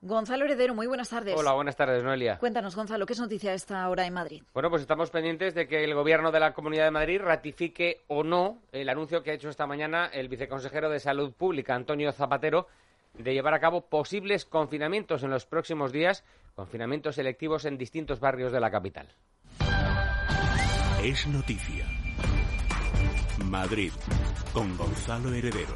Gonzalo Heredero, muy buenas tardes. Hola, buenas tardes, Noelia. Cuéntanos, Gonzalo, ¿qué es noticia a esta hora en Madrid? Bueno, pues estamos pendientes de que el Gobierno de la Comunidad de Madrid ratifique o no el anuncio que ha hecho esta mañana el viceconsejero de Salud Pública, Antonio Zapatero, de llevar a cabo posibles confinamientos en los próximos días, confinamientos selectivos en distintos barrios de la capital. Es noticia. Madrid, con Gonzalo Heredero.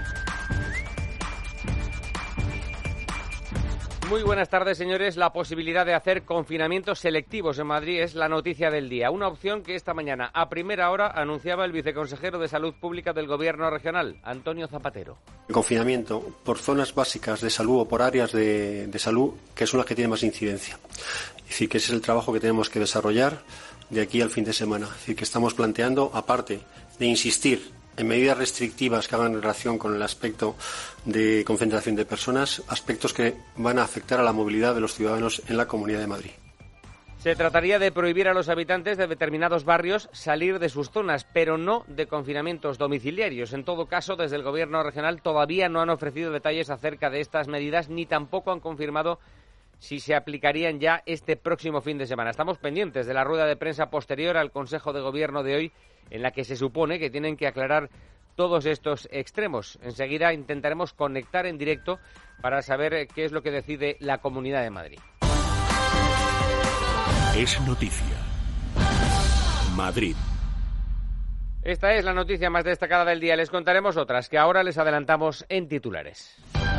Muy buenas tardes, señores. La posibilidad de hacer confinamientos selectivos en Madrid es la noticia del día. Una opción que esta mañana, a primera hora, anunciaba el viceconsejero de Salud Pública del Gobierno regional, Antonio Zapatero. El confinamiento por zonas básicas de salud o por áreas de salud, que son las que tienen más incidencia. Es decir, que ese es el trabajo que tenemos que desarrollar de aquí al fin de semana. Es decir, que estamos planteando, aparte de insistir en medidas restrictivas que hagan relación con el aspecto de concentración de personas, aspectos que van a afectar a la movilidad de los ciudadanos en la Comunidad de Madrid. Se trataría de prohibir a los habitantes de determinados barrios salir de sus zonas, pero no de confinamientos domiciliarios. En todo caso, desde el Gobierno regional todavía no han ofrecido detalles acerca de estas medidas, ni tampoco han confirmado si se aplicarían ya este próximo fin de semana. Estamos pendientes de la rueda de prensa posterior al Consejo de Gobierno de hoy, en la que se supone que tienen que aclarar todos estos extremos. Enseguida intentaremos conectar en directo para saber qué es lo que decide la Comunidad de Madrid. Es noticia. Madrid. Esta es la noticia más destacada del día. Les contaremos otras que ahora les adelantamos en titulares.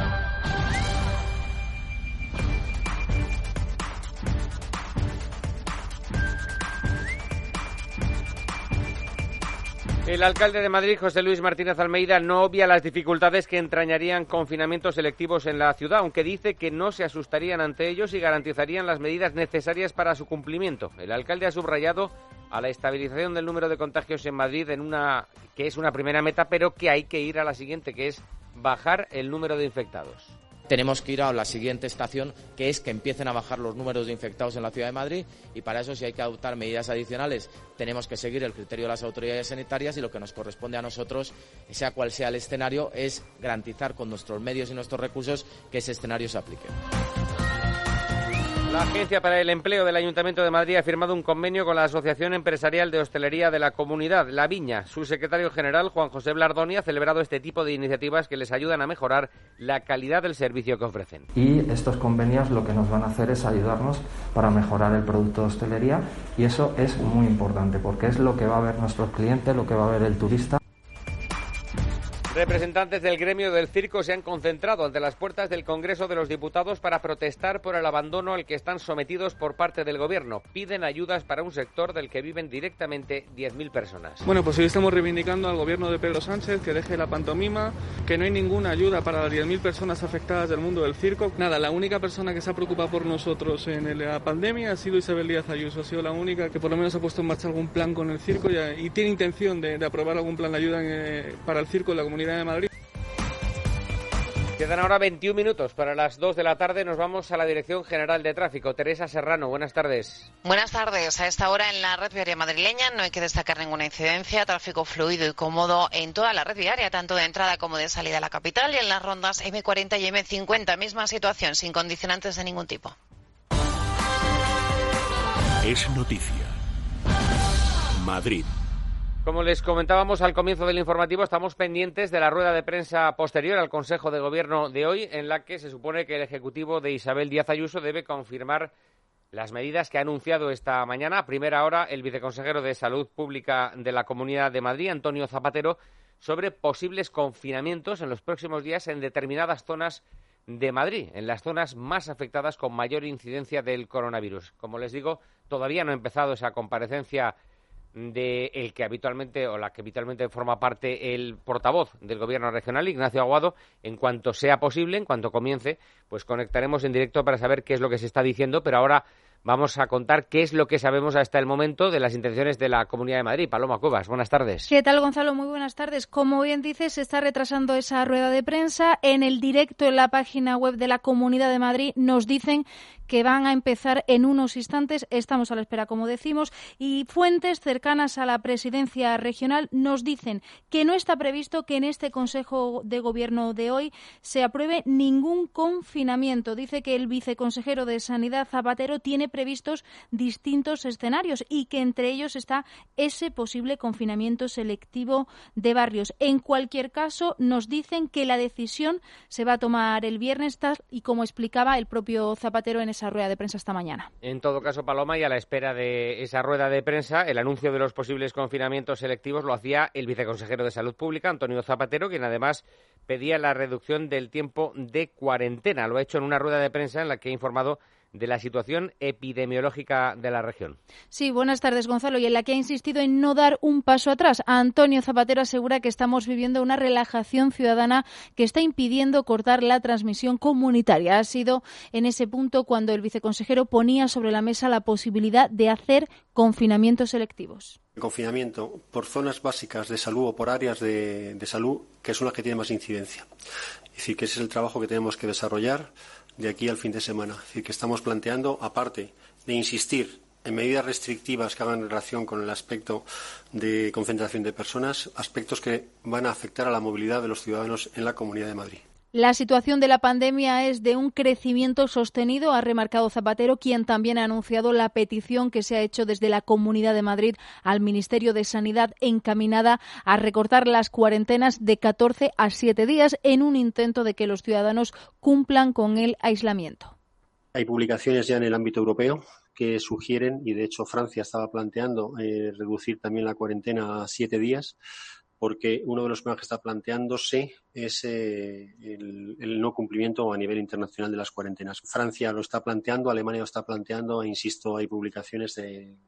El alcalde de Madrid, José Luis Martínez Almeida, no obvia las dificultades que entrañarían confinamientos selectivos en la ciudad, aunque dice que no se asustarían ante ellos y garantizarían las medidas necesarias para su cumplimiento. El alcalde ha subrayado a la estabilización del número de contagios en Madrid que es una primera meta, pero que hay que ir a la siguiente, que es bajar el número de infectados. Tenemos que ir a la siguiente estación, que es que empiecen a bajar los números de infectados en la Ciudad de Madrid, y para eso, si hay que adoptar medidas adicionales, tenemos que seguir el criterio de las autoridades sanitarias, y lo que nos corresponde a nosotros, sea cual sea el escenario, es garantizar con nuestros medios y nuestros recursos que ese escenario se aplique. La Agencia para el Empleo del Ayuntamiento de Madrid ha firmado un convenio con la Asociación Empresarial de Hostelería de la Comunidad, La Viña. Su secretario general, Juan José Blardoni, ha celebrado este tipo de iniciativas que les ayudan a mejorar la calidad del servicio que ofrecen. Y estos convenios lo que nos van a hacer es ayudarnos para mejorar el producto de hostelería, y eso es muy importante porque es lo que va a ver nuestros clientes, lo que va a ver el turista. Representantes del gremio del circo se han concentrado ante las puertas del Congreso de los Diputados para protestar por el abandono al que están sometidos por parte del Gobierno. Piden ayudas para un sector del que viven directamente 10.000 personas. Bueno, pues hoy estamos reivindicando al Gobierno de Pedro Sánchez que deje la pantomima, que no hay ninguna ayuda para las 10.000 personas afectadas del mundo del circo. Nada, la única persona que se ha preocupado por nosotros en la pandemia ha sido Isabel Díaz Ayuso. Ha sido la única que por lo menos ha puesto en marcha algún plan con el circo y tiene intención de aprobar algún plan de ayuda para el circo en la Comunidad de Madrid. Quedan ahora 21 minutos para las 2 de la tarde. Nos vamos a la Dirección General de Tráfico. Teresa Serrano, buenas tardes. Buenas tardes. A esta hora en la red viaria madrileña no hay que destacar ninguna incidencia. Tráfico fluido y cómodo en toda la red viaria, tanto de entrada como de salida a la capital, y en las rondas M40 y M50. Misma situación, sin condicionantes de ningún tipo. Es noticia. Madrid. Como les comentábamos al comienzo del informativo, estamos pendientes de la rueda de prensa posterior al Consejo de Gobierno de hoy, en la que se supone que el Ejecutivo de Isabel Díaz Ayuso debe confirmar las medidas que ha anunciado esta mañana. A primera hora, el viceconsejero de Salud Pública de la Comunidad de Madrid, Antonio Zapatero, sobre posibles confinamientos en los próximos días en determinadas zonas de Madrid, en las zonas más afectadas con mayor incidencia del coronavirus. Como les digo, todavía no ha empezado esa comparecencia de el que habitualmente o la que habitualmente forma parte el portavoz del Gobierno regional, Ignacio Aguado. En cuanto sea posible, en cuanto comience, pues conectaremos en directo para saber qué es lo que se está diciendo, pero ahora vamos a contar qué es lo que sabemos hasta el momento de las intenciones de la Comunidad de Madrid. Paloma Cuevas, buenas tardes. ¿Qué tal, Gonzalo? Muy buenas tardes. Como bien dices, se está retrasando esa rueda de prensa. En el directo en la página web de la Comunidad de Madrid nos dicen que van a empezar en unos instantes. Estamos a la espera, como decimos, y fuentes cercanas a la presidencia regional nos dicen que no está previsto que en este Consejo de Gobierno de hoy se apruebe ningún confinamiento. Dice que el viceconsejero de Sanidad, Zapatero, tiene previstos distintos escenarios y que entre ellos está ese posible confinamiento selectivo de barrios. En cualquier caso, nos dicen que la decisión se va a tomar el viernes, tal y como explicaba el propio Zapatero en esa rueda de prensa esta mañana. En todo caso, Paloma, y a la espera de esa rueda de prensa, el anuncio de los posibles confinamientos selectivos lo hacía el viceconsejero de Salud Pública, Antonio Zapatero, quien además pedía la reducción del tiempo de cuarentena. Lo ha hecho en una rueda de prensa en la que ha informado de la situación epidemiológica de la región. Sí, buenas tardes, Gonzalo, y en la que ha insistido en no dar un paso atrás. Antonio Zapatero asegura que estamos viviendo una relajación ciudadana que está impidiendo cortar la transmisión comunitaria. Ha sido en ese punto cuando el viceconsejero ponía sobre la mesa la posibilidad de hacer confinamientos selectivos. El confinamiento por zonas básicas de salud o por áreas de salud que son las que tienen más incidencia. Es decir, que ese es el trabajo que tenemos que desarrollar de aquí al fin de semana. Es decir, que estamos planteando, aparte de insistir en medidas restrictivas que hagan relación con el aspecto de concentración de personas, aspectos que van a afectar a la movilidad de los ciudadanos en la Comunidad de Madrid. La situación de la pandemia es de un crecimiento sostenido, ha remarcado Zapatero, quien también ha anunciado la petición que se ha hecho desde la Comunidad de Madrid al Ministerio de Sanidad encaminada a recortar las cuarentenas de 14 a 7 días en un intento de que los ciudadanos cumplan con el aislamiento. Hay publicaciones ya en el ámbito europeo que sugieren, y de hecho Francia estaba planteando reducir también la cuarentena a 7 días, porque uno de los problemas que está planteándose es el no cumplimiento a nivel internacional de las cuarentenas. Francia lo está planteando, Alemania lo está planteando, e insisto, hay publicaciones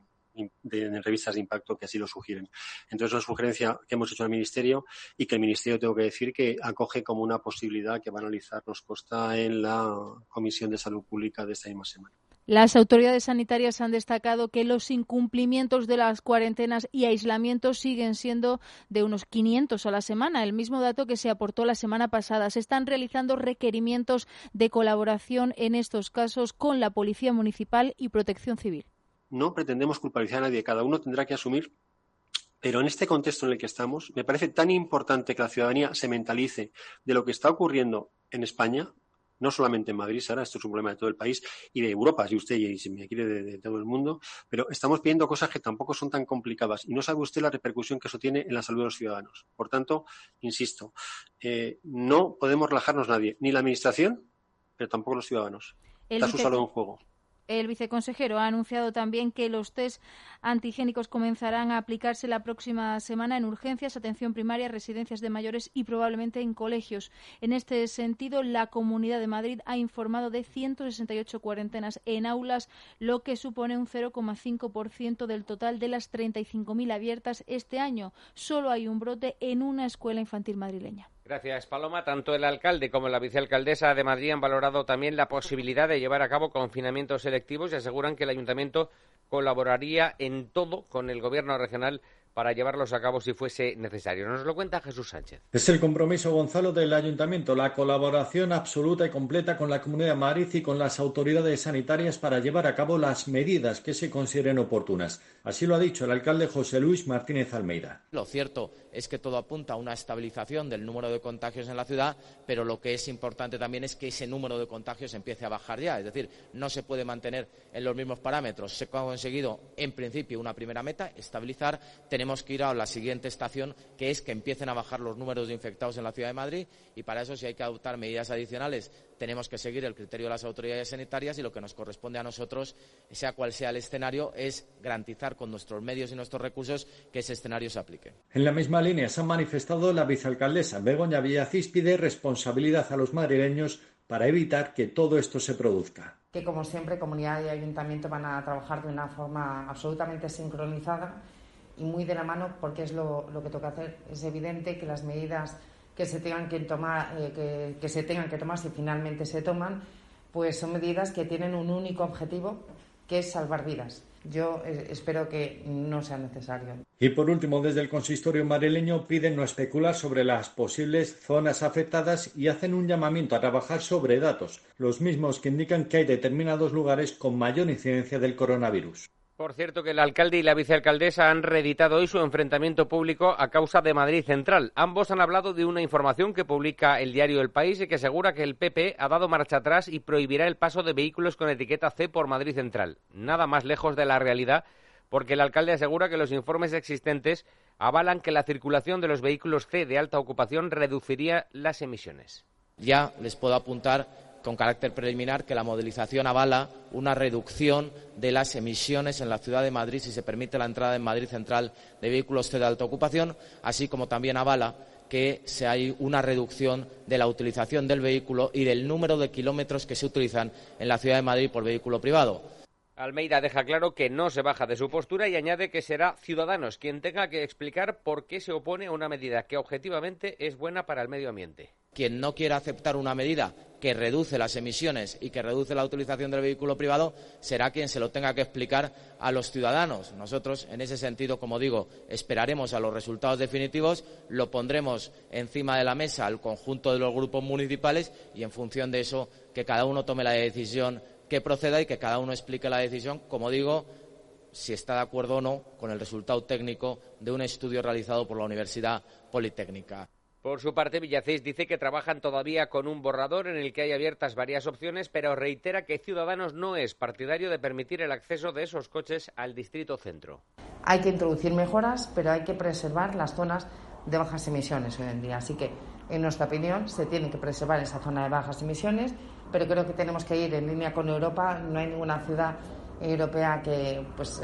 en revistas de impacto que así lo sugieren. Entonces, una sugerencia que hemos hecho al Ministerio y que el Ministerio, tengo que decir, que acoge como una posibilidad que va a analizar, nos consta en la Comisión de Salud Pública de esta misma semana. Las autoridades sanitarias han destacado que los incumplimientos de las cuarentenas y aislamientos siguen siendo de unos 500 a la semana, el mismo dato que se aportó la semana pasada. Se están realizando requerimientos de colaboración en estos casos con la Policía Municipal y Protección Civil. No pretendemos culpabilizar a nadie, cada uno tendrá que asumir, pero en este contexto en el que estamos, me parece tan importante que la ciudadanía se mentalice de lo que está ocurriendo en España. No solamente en Madrid, Sara, esto es un problema de todo el país y de Europa, si usted y si me quiere de todo el mundo, pero estamos pidiendo cosas que tampoco son tan complicadas y no sabe usted la repercusión que eso tiene en la salud de los ciudadanos. Por tanto, insisto, no podemos relajarnos nadie, ni la Administración, pero tampoco los ciudadanos. Está su salud en juego. El viceconsejero ha anunciado también que los test antigénicos comenzarán a aplicarse la próxima semana en urgencias, atención primaria, residencias de mayores y probablemente en colegios. En este sentido, la Comunidad de Madrid ha informado de 168 cuarentenas en aulas, lo que supone un 0,5% del total de las 35.000 abiertas este año. Solo hay un brote en una escuela infantil madrileña. Gracias, Paloma. Tanto el alcalde como la vicealcaldesa de Madrid han valorado también la posibilidad de llevar a cabo confinamientos selectivos y aseguran que el ayuntamiento colaboraría en todo con el gobierno regional para llevarlos a cabo si fuese necesario. Nos lo cuenta Jesús Sánchez. Es el compromiso, Gonzalo, del Ayuntamiento, la colaboración absoluta y completa con la Comunidad de Madrid y con las autoridades sanitarias para llevar a cabo las medidas que se consideren oportunas. Así lo ha dicho el alcalde José Luis Martínez Almeida. Lo cierto es que todo apunta a una estabilización del número de contagios en la ciudad, pero lo que es importante también es que ese número de contagios empiece a bajar ya. Es decir, no se puede mantener en los mismos parámetros. Se ha conseguido, en principio, una primera meta, estabilizar. Tenemos que ir a la siguiente estación, que es que empiecen a bajar los números de infectados en la Ciudad de Madrid, y para eso, si hay que adoptar medidas adicionales, tenemos que seguir el criterio de las autoridades sanitarias, y lo que nos corresponde a nosotros, sea cual sea el escenario, es garantizar con nuestros medios y nuestros recursos que ese escenario se aplique. En la misma línea se ha manifestado la vicealcaldesa Begoña Villacís, pide responsabilidad a los madrileños para evitar que todo esto se produzca. Que, como siempre, comunidad y ayuntamiento van a trabajar de una forma absolutamente sincronizada y muy de la mano, porque es lo que toca hacer. Es evidente que las medidas que se tengan que tomar, si finalmente se toman, pues son medidas que tienen un único objetivo, que es salvar vidas. Yo espero que no sea necesario. Y por último, desde el consistorio madrileño piden no especular sobre las posibles zonas afectadas y hacen un llamamiento a trabajar sobre datos, los mismos que indican que hay determinados lugares con mayor incidencia del coronavirus. Por cierto, que el alcalde y la vicealcaldesa han reeditado hoy su enfrentamiento público a causa de Madrid Central. Ambos han hablado de una información que publica el diario El País y que asegura que el PP ha dado marcha atrás y prohibirá el paso de vehículos con etiqueta C por Madrid Central. Nada más lejos de la realidad, porque el alcalde asegura que los informes existentes avalan que la circulación de los vehículos C de alta ocupación reduciría las emisiones. Ya les puedo apuntar con carácter preliminar que la modelización avala una reducción de las emisiones en la ciudad de Madrid si se permite la entrada en Madrid Central de vehículos C de alta ocupación, así como también avala que hay una reducción de la utilización del vehículo y del número de kilómetros que se utilizan en la ciudad de Madrid por vehículo privado. Almeida deja claro que no se baja de su postura y añade que será Ciudadanos quien tenga que explicar por qué se opone a una medida que objetivamente es buena para el medio ambiente. Quien no quiera aceptar una medida que reduce las emisiones y que reduce la utilización del vehículo privado será quien se lo tenga que explicar a los ciudadanos. Nosotros, en ese sentido, como digo, esperaremos a los resultados definitivos, lo pondremos encima de la mesa al conjunto de los grupos municipales y, en función de eso, que cada uno tome la decisión que proceda y que cada uno explique la decisión, como digo, si está de acuerdo o no con el resultado técnico de un estudio realizado por la Universidad Politécnica. Por su parte, Villacís dice que trabajan todavía con un borrador en el que hay abiertas varias opciones, pero reitera que Ciudadanos no es partidario de permitir el acceso de esos coches al distrito centro. Hay que introducir mejoras, pero hay que preservar las zonas de bajas emisiones hoy en día. Así que, en nuestra opinión, se tiene que preservar esa zona de bajas emisiones, pero creo que tenemos que ir en línea con Europa. No hay ninguna ciudad europea que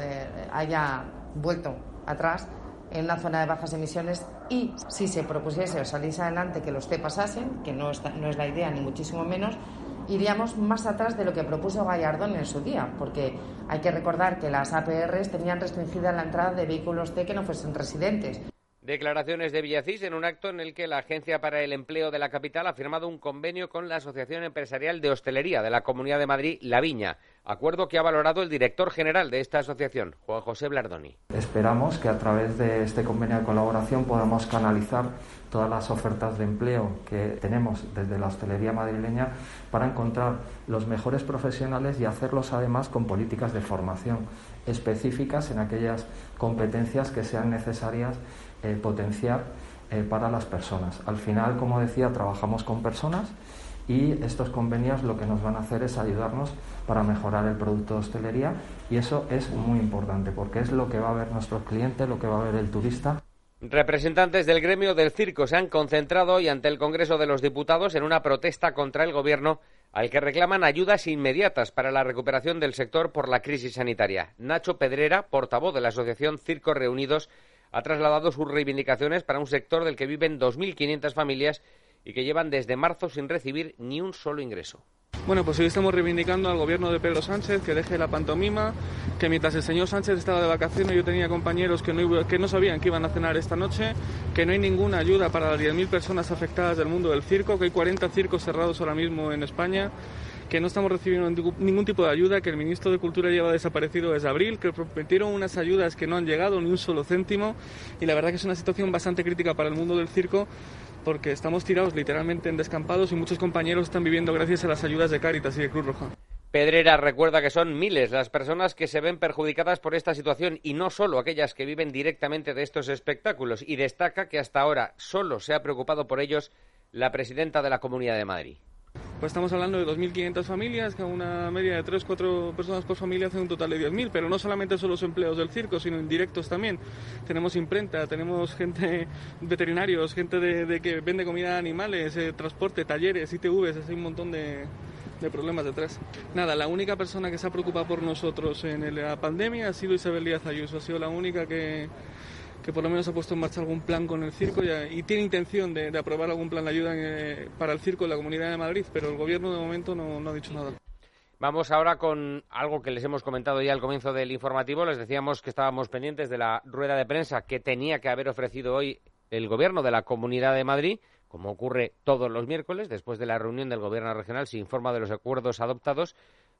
haya vuelto atrás en una zona de bajas emisiones, y si se propusiese o saliese adelante que los C pasasen, que no es la idea ni muchísimo menos, iríamos más atrás de lo que propuso Gallardón en su día, porque hay que recordar que las APRs tenían restringida la entrada de vehículos C que no fuesen residentes. Declaraciones de Villacís en un acto en el que la Agencia para el Empleo de la capital ha firmado un convenio con la Asociación Empresarial de Hostelería de la Comunidad de Madrid, La Viña, acuerdo que ha valorado el director general de esta asociación, Juan José Blardoni. Esperamos que a través de este convenio de colaboración podamos canalizar todas las ofertas de empleo que tenemos desde la hostelería madrileña para encontrar los mejores profesionales y hacerlos además con políticas de formación específicas en aquellas competencias que sean necesarias potenciar para las personas. Al final, como decía, trabajamos con personas y estos convenios lo que nos van a hacer es ayudarnos para mejorar el producto de hostelería, y eso es muy importante porque es lo que va a ver nuestro cliente, lo que va a ver el turista. Representantes del gremio del circo se han concentrado hoy ante el Congreso de los Diputados en una protesta contra el Gobierno, al que reclaman ayudas inmediatas para la recuperación del sector por la crisis sanitaria. Nacho Pedrera, portavoz de la Asociación Circos Reunidos, ha trasladado sus reivindicaciones para un sector del que viven 2.500 familias y que llevan desde marzo sin recibir ni un solo ingreso. Bueno, pues hoy estamos reivindicando al gobierno de Pedro Sánchez que deje la pantomima, que mientras el señor Sánchez estaba de vacaciones yo tenía compañeros que no sabían que iban a cenar esta noche, que no hay ninguna ayuda para las 10.000 personas afectadas del mundo del circo, que hay 40 circos cerrados ahora mismo en España, que no estamos recibiendo ningún tipo de ayuda, que el ministro de Cultura lleva desaparecido desde abril, que prometieron unas ayudas que no han llegado ni un solo céntimo, y la verdad que es una situación bastante crítica para el mundo del circo, porque estamos tirados literalmente en descampados y muchos compañeros están viviendo gracias a las ayudas de Cáritas y de Cruz Roja. Pedrera recuerda que son miles las personas que se ven perjudicadas por esta situación y no solo aquellas que viven directamente de estos espectáculos, y destaca que hasta ahora solo se ha preocupado por ellos la presidenta de la Comunidad de Madrid. Pues estamos hablando de 2.500 familias, que a una media de 3-4 personas por familia hacen un total de 10.000, pero no solamente son los empleos del circo, sino indirectos también. Tenemos imprenta, tenemos gente, veterinarios, gente de que vende comida a animales, transporte, talleres, ITVs, hay un montón de problemas detrás. Nada, la única persona que se ha preocupado por nosotros en la pandemia ha sido Isabel Díaz Ayuso, ha sido la única que por lo menos ha puesto en marcha algún plan con el circo y tiene intención de aprobar algún plan de ayuda para el circo en la Comunidad de Madrid, pero el gobierno de momento no ha dicho nada. Vamos ahora con algo que les hemos comentado ya al comienzo del informativo. Les decíamos que estábamos pendientes de la rueda de prensa que tenía que haber ofrecido hoy el gobierno de la Comunidad de Madrid. Como ocurre todos los miércoles, después de la reunión del gobierno regional se informa de los acuerdos adoptados,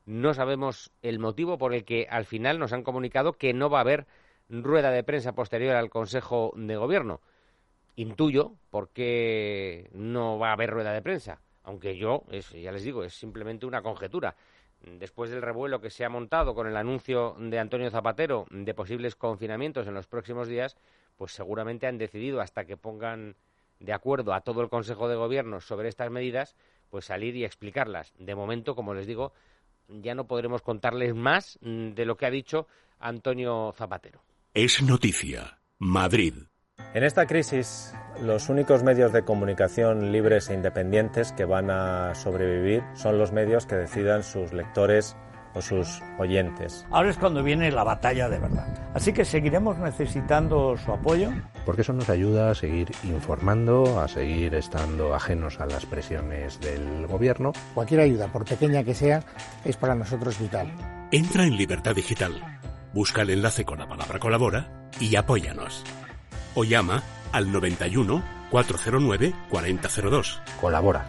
No sabemos el motivo por el que al final nos han comunicado que no va a haber rueda de prensa posterior al Consejo de Gobierno. Intuyo por qué no va a haber rueda de prensa, aunque ya les digo, es simplemente una conjetura. Después del revuelo que se ha montado con el anuncio de Antonio Zapatero de posibles confinamientos en los próximos días, pues seguramente han decidido, hasta que pongan de acuerdo a todo el Consejo de Gobierno sobre estas medidas, pues salir y explicarlas. De momento, como les digo, ya no podremos contarles más de lo que ha dicho Antonio Zapatero. Es noticia. Madrid. En esta crisis, los únicos medios de comunicación libres e independientes que van a sobrevivir son los medios que decidan sus lectores o sus oyentes. Ahora es cuando viene la batalla de verdad. Así que seguiremos necesitando su apoyo. Porque eso nos ayuda a seguir informando, a seguir estando ajenos a las presiones del gobierno. Cualquier ayuda, por pequeña que sea, es para nosotros vital. Entra en Libertad Digital, busca el enlace con la palabra colabora y apóyanos. O llama al 91 409 4002. Colabora.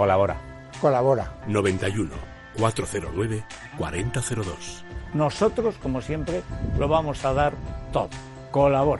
91 409 4002. Nosotros, como siempre, lo vamos a dar todo. Colabora.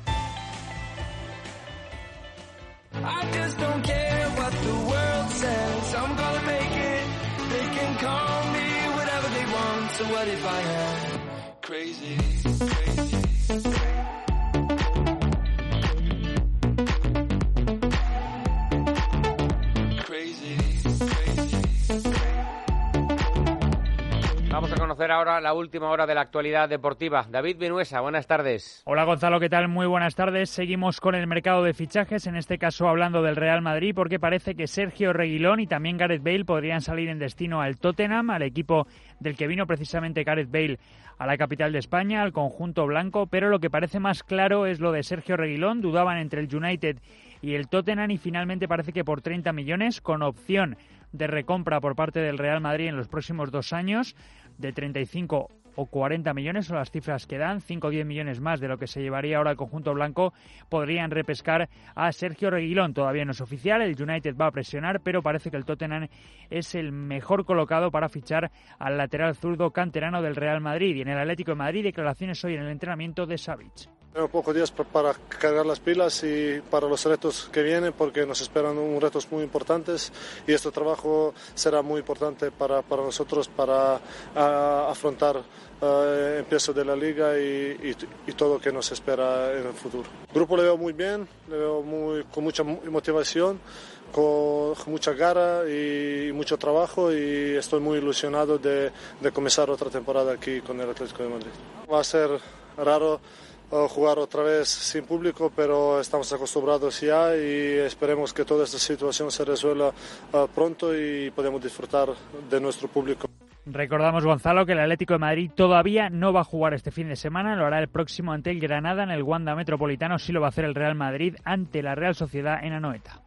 Vamos a conocer ahora la última hora de la actualidad deportiva. David Vinuesa, buenas tardes. Hola Gonzalo, ¿qué tal? Muy buenas tardes. Seguimos con el mercado de fichajes, en este caso hablando del Real Madrid, porque parece que Sergio Reguilón y también Gareth Bale podrían salir en destino al Tottenham, al equipo del que vino precisamente Gareth Bale a la capital de España, al conjunto blanco, pero lo que parece más claro es lo de Sergio Reguilón. Dudaban entre el United y el Tottenham y finalmente parece que por 30 millones, con opción de recompra por parte del Real Madrid en los próximos 2 años, de 35 o 40 millones son las cifras que dan, 5 o 10 millones más de lo que se llevaría ahora el conjunto blanco, podrían repescar a Sergio Reguilón. Todavía no es oficial, el United va a presionar, pero parece que el Tottenham es el mejor colocado para fichar al lateral zurdo canterano del Real Madrid. Y en el Atlético de Madrid, declaraciones hoy en el entrenamiento de Savic. Tenemos pocos días para cargar las pilas y para los retos que vienen, porque nos esperan retos muy importantes y este trabajo será muy importante para nosotros para afrontar el empiezo de la liga y todo lo que nos espera en el futuro. El grupo le veo muy bien, le veo con mucha motivación, con mucha garra y mucho trabajo, y estoy muy ilusionado de comenzar otra temporada aquí con el Atlético de Madrid. Va a ser raro jugar otra vez sin público, pero estamos acostumbrados ya y esperemos que toda esta situación se resuelva pronto y podamos disfrutar de nuestro público. Recordamos, Gonzalo, que el Atlético de Madrid todavía no va a jugar este fin de semana, lo hará el próximo ante el Granada en el Wanda Metropolitano, sí lo va a hacer el Real Madrid ante la Real Sociedad en Anoeta.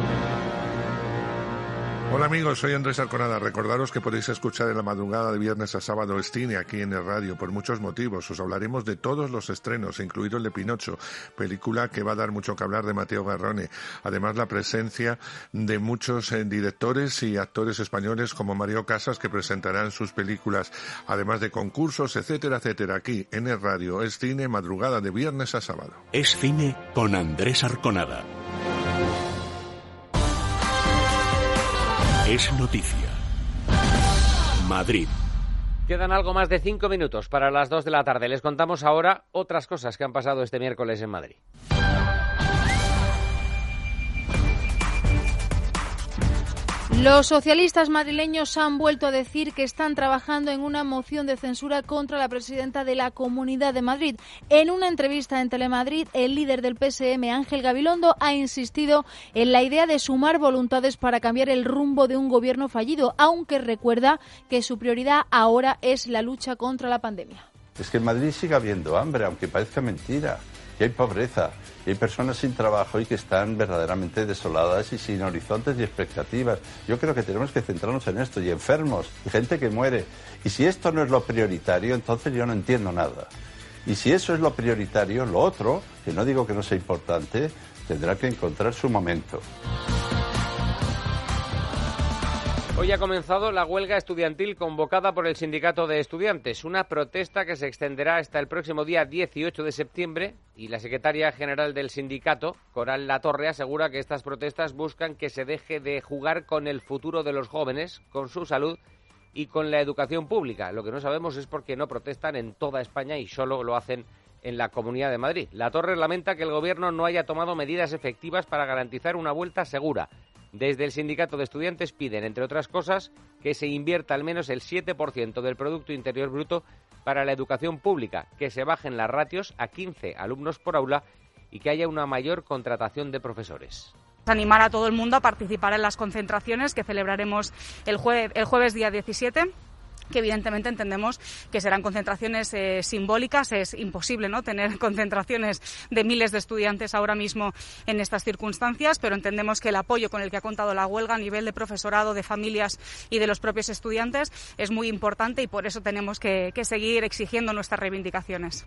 Hola amigos, soy Andrés Arconada. Recordaros que podéis escuchar en la madrugada de viernes a sábado el cine aquí en el radio por muchos motivos. Os hablaremos de todos los estrenos, incluido el de Pinocho, película que va a dar mucho que hablar de Matteo Garrone. Además, la presencia de muchos directores y actores españoles como Mario Casas, que presentarán sus películas, además de concursos, etcétera, etcétera. Aquí en el radio es cine, madrugada de viernes a sábado. Es cine con Andrés Arconada. Es noticia. Madrid. Quedan algo más de 5 minutos para las 2 de la tarde. Les contamos ahora otras cosas que han pasado este miércoles en Madrid. Los socialistas madrileños han vuelto a decir que están trabajando en una moción de censura contra la presidenta de la Comunidad de Madrid. En una entrevista en Telemadrid, el líder del PSM, Ángel Gabilondo, ha insistido en la idea de sumar voluntades para cambiar el rumbo de un gobierno fallido, aunque recuerda que su prioridad ahora es la lucha contra la pandemia. Es que en Madrid sigue habiendo hambre, aunque parezca mentira. Y hay pobreza, y hay personas sin trabajo y que están verdaderamente desoladas y sin horizontes y expectativas. Yo creo que tenemos que centrarnos en esto, y enfermos, y gente que muere. Y si esto no es lo prioritario, entonces yo no entiendo nada. Y si eso es lo prioritario, lo otro, que no digo que no sea importante, tendrá que encontrar su momento. Hoy ha comenzado la huelga estudiantil convocada por el Sindicato de Estudiantes, una protesta que se extenderá hasta el próximo día 18 de septiembre y la secretaria general del sindicato, Coral Latorre, asegura que estas protestas buscan que se deje de jugar con el futuro de los jóvenes, con su salud y con la educación pública. Lo que no sabemos es por qué no protestan en toda España y solo lo hacen en la Comunidad de Madrid. Latorre lamenta que el Gobierno no haya tomado medidas efectivas para garantizar una vuelta segura. Desde el Sindicato de Estudiantes piden, entre otras cosas, que se invierta al menos el 7% del Producto Interior Bruto para la educación pública, que se bajen las ratios a 15 alumnos por aula y que haya una mayor contratación de profesores. Animar a todo el mundo a participar en las concentraciones que celebraremos el jueves día 17. Que evidentemente entendemos que serán concentraciones simbólicas. Es imposible, ¿no?, tener concentraciones de miles de estudiantes ahora mismo en estas circunstancias, pero entendemos que el apoyo con el que ha contado la huelga a nivel de profesorado, de familias y de los propios estudiantes es muy importante y por eso tenemos que seguir exigiendo nuestras reivindicaciones.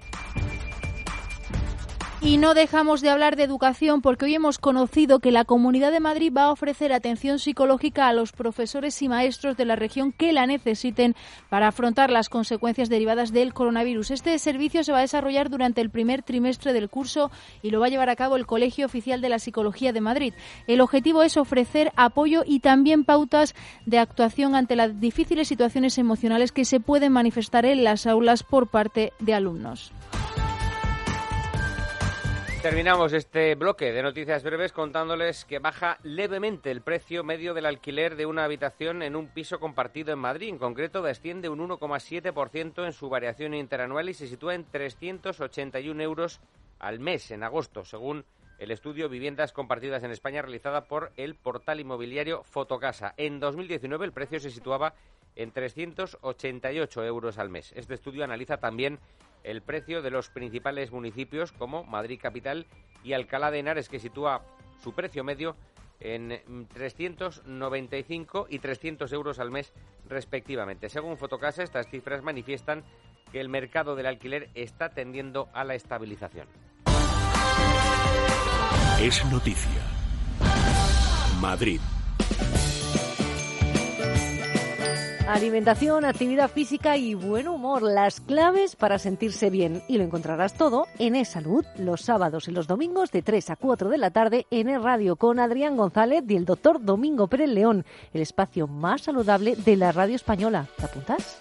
Y no dejamos de hablar de educación porque hoy hemos conocido que la Comunidad de Madrid va a ofrecer atención psicológica a los profesores y maestros de la región que la necesiten para afrontar las consecuencias derivadas del coronavirus. Este servicio se va a desarrollar durante el primer trimestre del curso y lo va a llevar a cabo el Colegio Oficial de la Psicología de Madrid. El objetivo es ofrecer apoyo y también pautas de actuación ante las difíciles situaciones emocionales que se pueden manifestar en las aulas por parte de alumnos. Terminamos este bloque de noticias breves contándoles que baja levemente el precio medio del alquiler de una habitación en un piso compartido en Madrid. En concreto, desciende un 1,7% en su variación interanual y se sitúa en 381 euros al mes en agosto, según el estudio Viviendas Compartidas en España realizada por el portal inmobiliario Fotocasa. En 2019 el precio se situaba en 388 euros al mes. Este estudio analiza también el precio de los principales municipios como Madrid Capital y Alcalá de Henares, que sitúa su precio medio en 395 y 300 euros al mes respectivamente. Según Fotocasa, estas cifras manifiestan que el mercado del alquiler está tendiendo a la estabilización. Es noticia. Madrid. Alimentación, actividad física y buen humor, las claves para sentirse bien. Y lo encontrarás todo en eSalud, los sábados y los domingos de 3 a 4 de la tarde en Es Radio con Adrián González y el doctor Domingo Pérez León, el espacio más saludable de la radio española. ¿Te apuntas?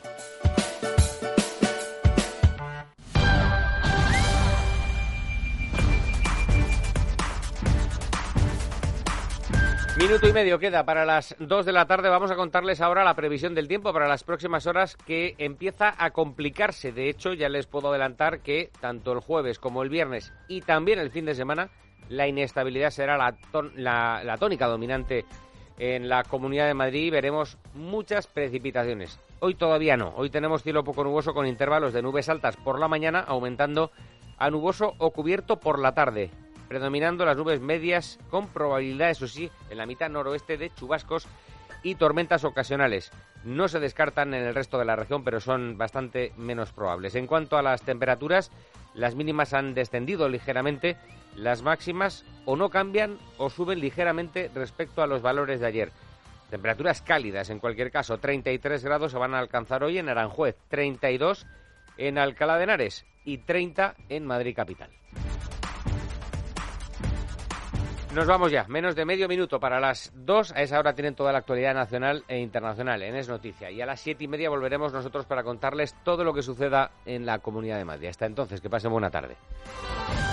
Minuto y medio queda para las 2 de la tarde. Vamos a contarles ahora la previsión del tiempo para las próximas horas, que empieza a complicarse. De hecho, ya les puedo adelantar que tanto el jueves como el viernes y también el fin de semana la inestabilidad será la tónica dominante en la Comunidad de Madrid. Veremos muchas precipitaciones. Hoy todavía no. Hoy tenemos cielo poco nuboso con intervalos de nubes altas por la mañana, aumentando a nuboso o cubierto por la tarde, predominando las nubes medias con probabilidad, eso sí, en la mitad noroeste de chubascos y tormentas ocasionales. No se descartan en el resto de la región, pero son bastante menos probables. En cuanto a las temperaturas, las mínimas han descendido ligeramente, las máximas o no cambian o suben ligeramente respecto a los valores de ayer. Temperaturas cálidas en cualquier caso, 33 grados se van a alcanzar hoy en Aranjuez, 32 en Alcalá de Henares y 30 en Madrid Capital. Nos vamos ya, menos de medio minuto para las 2. A esa hora tienen toda la actualidad nacional e internacional en Es Noticia. Y a las 7:30 volveremos nosotros para contarles todo lo que suceda en la Comunidad de Madrid. Hasta entonces, que pasen buena tarde.